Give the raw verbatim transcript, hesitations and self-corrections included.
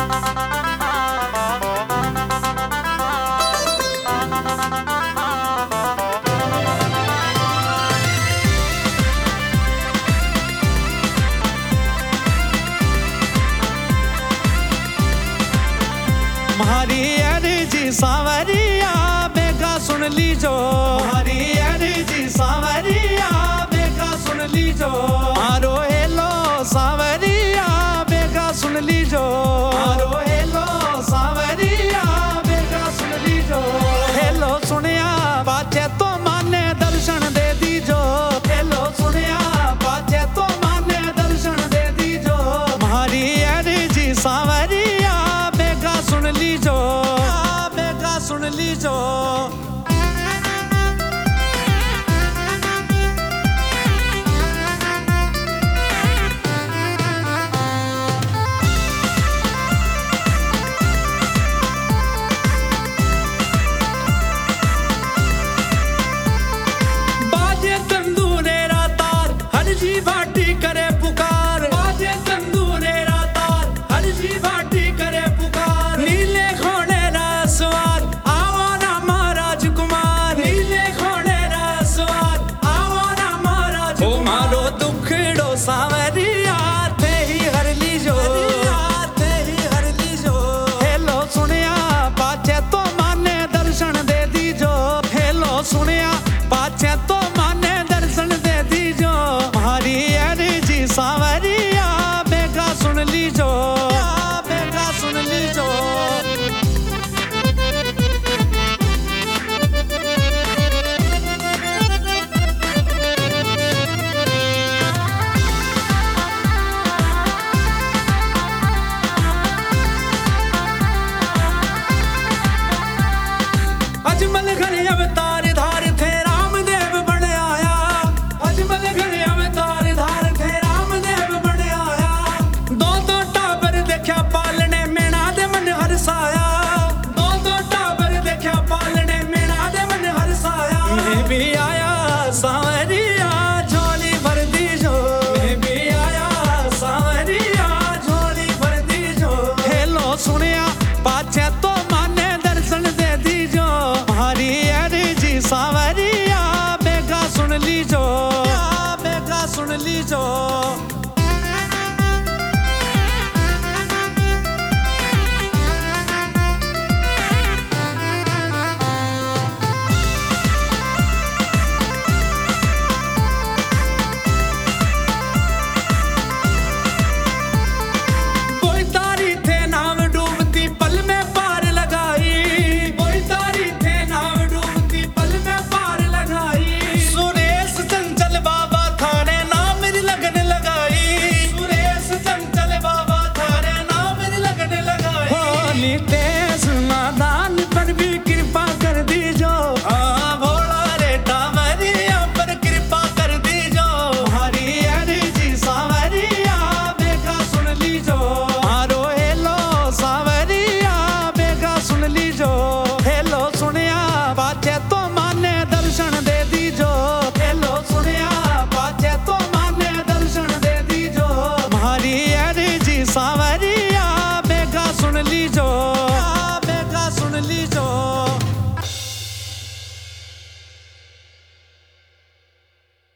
म्हारी अर्जी सावरिया बेगा सुन लीजो, म्हारी अर्जी सावरिया बेगा सुन लीजो, मारो हेलो सावरिया बेगा सुन लीजो, मारो हेलो सावरिया बेगा सुन लीजो। हेलो सुनिया बाचे तो माने दर्शन दे दीजो, हेलो सुनिया बाचे तो माने दर्शन दे दीजो, म्हारी अर्जी सावरिया बेगा सुन लीजो, बेगा सुन लीजो। बाजे तंदूरे रातार हर जी भाटी करे पुकार, बाजे तंदूरे रातार हर जी भाटी करे पुकार। नीले घोड़े रा सवार आओ ना महाराज कुमार, नीले घोड़े रा सवार आओ ना महाराज। ओ मारो दुखड़ो सावरिया थे ही हर लीजो, थे ही हर लीजो। हेलो सुनिया पाछे तो माने दर्शन दे दीजो, हेलो सुनिया पाछे तो माने दर्शन दे दीजो, म्हारी अर्जी सावरिया बेगा सुन लीजो, बेगा सुन लीजो। अजमल घरे अवतार धार थे रामदेव बन आया, अजमल घरे अवतार धार थे रामदेव बन आया। दो दो टाबर देखा पालने मेणा दे मन हरसाया, दो दो टाबर देखा पालने मेणा दे मन हरसाया। मैं भी आया सावरिया झोली भर दीजो, मैं भी आया सावरिया झोली भर दीजो। हेलो सुनिया पाछे तो माने दर्शन दे दीजो, म्हारी अर्जी सावरिया बेगा सुन लीजो, बेगा सुन लीजो।